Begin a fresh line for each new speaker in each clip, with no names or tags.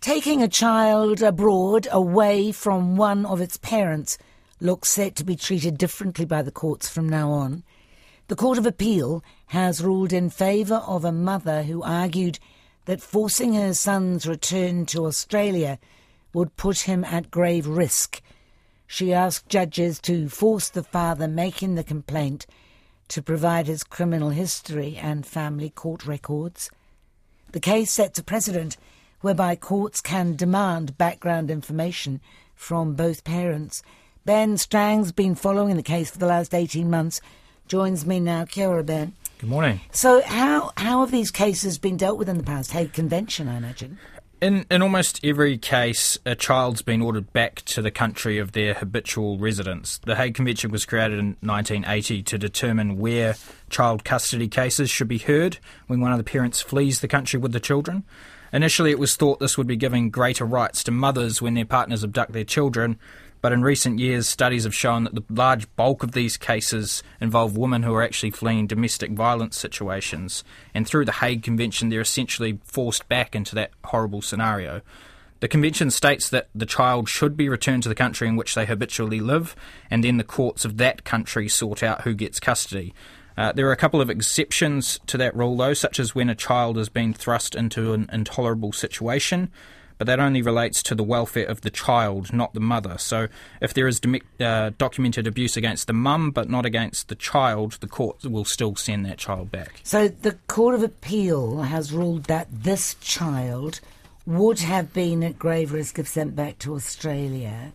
Taking a child abroad away from one of its parents looks set to be treated differently by the courts from now on. The Court of Appeal has ruled in favour of a mother who argued that forcing her son's return to Australia would put him at grave risk. She asked judges to force the father making the complaint to provide his criminal history and family court records. The case sets a precedent whereby courts can demand background information from both parents. Ben Strang's been following the case for the last 18 months. Joins me now. Kia ora, Ben.
Good morning.
So how have these cases been dealt with in the past? Hague Convention, I imagine.
In almost every case, a child's been ordered back to the country of their habitual residence. The Hague Convention was created in 1980 to determine where child custody cases should be heard when one of the parents flees the country with the children. Initially, it was thought this would be giving greater rights to mothers when their partners abduct their children, but in recent years, studies have shown that the large bulk of these cases involve women who are actually fleeing domestic violence situations, and through the Hague Convention, they're essentially forced back into that horrible scenario. The Convention states that the child should be returned to the country in which they habitually live, and then the courts of that country sort out who gets custody. There are a couple of exceptions to that rule, though, such as when a child has been thrust into an intolerable situation, but that only relates to the welfare of the child, not the mother. So if there is documented abuse against the mum but not against the child, the court will still send that child back.
So the Court of Appeal has ruled that this child would have been at grave risk if sent back to Australia.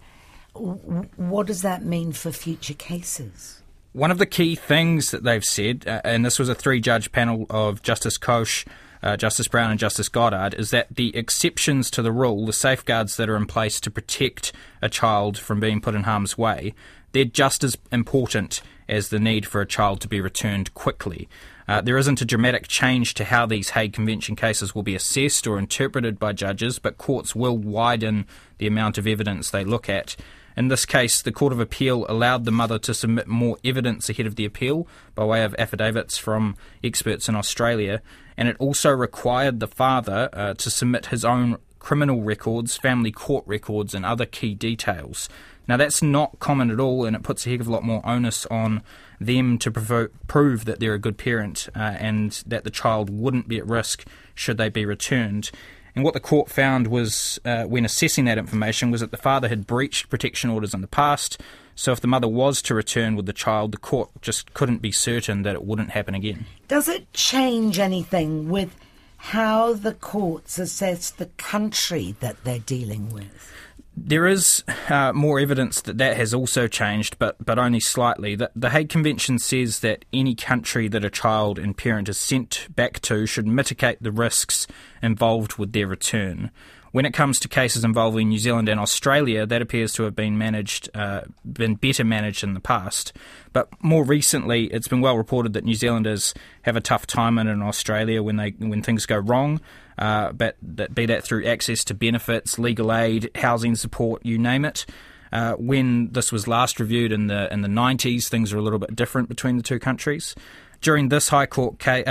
What does that mean for future cases?
One of the key things that they've said, and this was a three-judge panel of Justice Koch, Justice Brown and Justice Goddard, is that the exceptions to the rule, the safeguards that are in place to protect a child from being put in harm's way, they're just as important as the need for a child to be returned quickly. There isn't a dramatic change to how these Hague Convention cases will be assessed or interpreted by judges, but courts will widen the amount of evidence they look at. In this case, the Court of Appeal allowed the mother to submit more evidence ahead of the appeal by way of affidavits from experts in Australia, and it also required the father to submit his own criminal records, family court records, and other key details. Now, that's not common at all, and it puts a heck of a lot more onus on them to prove that they're a good parent and that the child wouldn't be at risk should they be returned. And what the court found was, when assessing that information, was that the father had breached protection orders in the past. So if the mother was to return with the child, the court just couldn't be certain that it wouldn't happen again. Does
it change anything with how the courts assess the country that they're dealing with?
There is more evidence that has also changed, but only slightly. The Hague Convention says that any country that a child and parent is sent back to should mitigate the risks involved with their return. When it comes to cases involving New Zealand and Australia, that appears to have been better managed in the past. But more recently, it's been well reported that New Zealanders have a tough time in Australia when things go wrong. But be that through access to benefits, legal aid, housing support, you name it. When this was last reviewed in the 90s, things are a little bit different between the two countries. During the High Court case,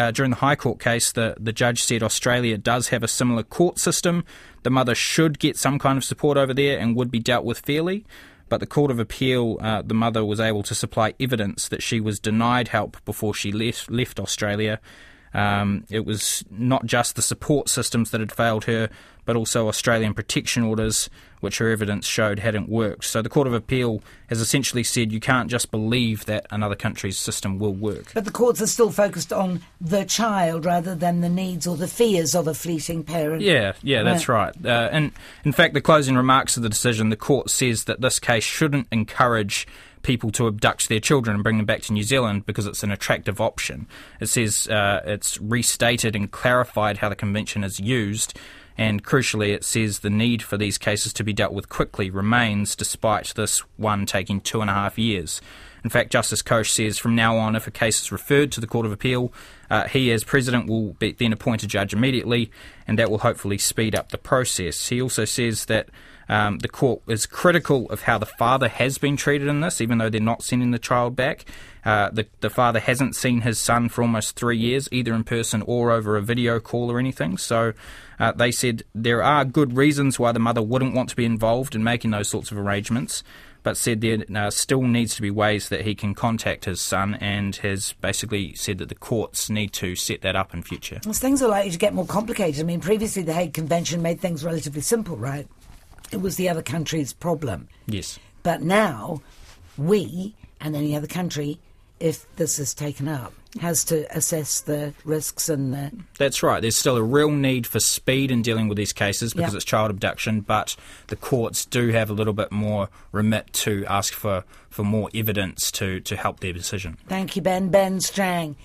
the judge said Australia does have a similar court system. The mother should get some kind of support over there and would be dealt with fairly. But the Court of Appeal, the mother was able to supply evidence that she was denied help before she left Australia. It was not just the support systems that had failed her, but also Australian protection orders, which her evidence showed hadn't worked. So the Court of Appeal has essentially said you can't just believe that another country's system will work.
But the courts are still focused on the child rather than the needs or the fears of a fleeting parent.
Yeah, that's right. And in fact, the closing remarks of the decision, the court says that this case shouldn't encourage people to abduct their children and bring them back to New Zealand because it's an attractive option. It says it's restated and clarified how the convention is used, and crucially it says the need for these cases to be dealt with quickly remains despite this one taking 2.5 years. In fact, Justice Koch says from now on, if a case is referred to the Court of Appeal, he as President will then appoint a judge immediately, and that will hopefully speed up the process. He also says that The court is critical of how the father has been treated in this, even though they're not sending the child back. The father hasn't seen his son for almost 3 years, either in person or over a video call or anything. So they said there are good reasons why the mother wouldn't want to be involved in making those sorts of arrangements, but said there still needs to be ways that he can contact his son, and has basically said that the courts need to set that up in future.
As things are likely to get more complicated. I mean, previously the Hague Convention made things relatively simple, right? It was the other country's problem.
Yes.
But now, we, and any other country, if this is taken up, has to assess the risks and the...
That's right. There's still a real need for speed in dealing with these cases because it's child abduction, but the courts do have a little bit more remit to ask for more evidence to help their decision.
Thank you, Ben. Ben Strang.